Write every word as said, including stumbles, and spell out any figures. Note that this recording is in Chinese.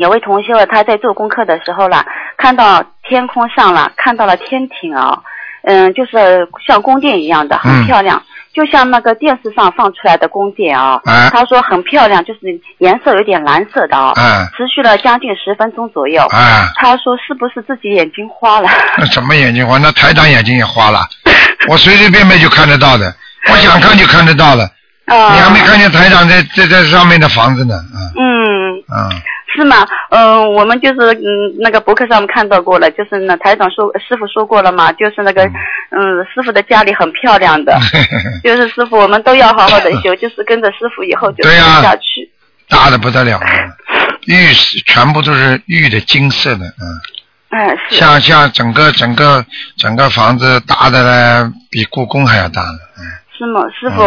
有位同学他在做功课的时候啦，看到天空上了，看到了天庭啊，嗯，就是像宫殿一样的，很漂亮。嗯，就像那个电视上放出来的宫殿啊，啊他说很漂亮，就是颜色有点蓝色的啊，啊持续了将近十分钟左右。啊，他说是不是自己眼睛花了？ 那什么眼睛花？那台长眼睛也花了，我随随便便就看得到的，我想看就看得到了。啊，你还没看见台长在在在上面的房子呢？啊、嗯嗯。是吗？嗯、呃，我们就是嗯那个博客上面看到过了，就是呢台长说师傅说过了嘛，就是那个嗯师傅的家里很漂亮的，就是师傅我们都要好好的修，就是跟着师傅以后就修下去。 大的不得了，玉全部都是玉的金色的，嗯。 哎，是。 像像整个整个整个房子大的呢，比故宫还要大呢，嗯。 是吗？师傅，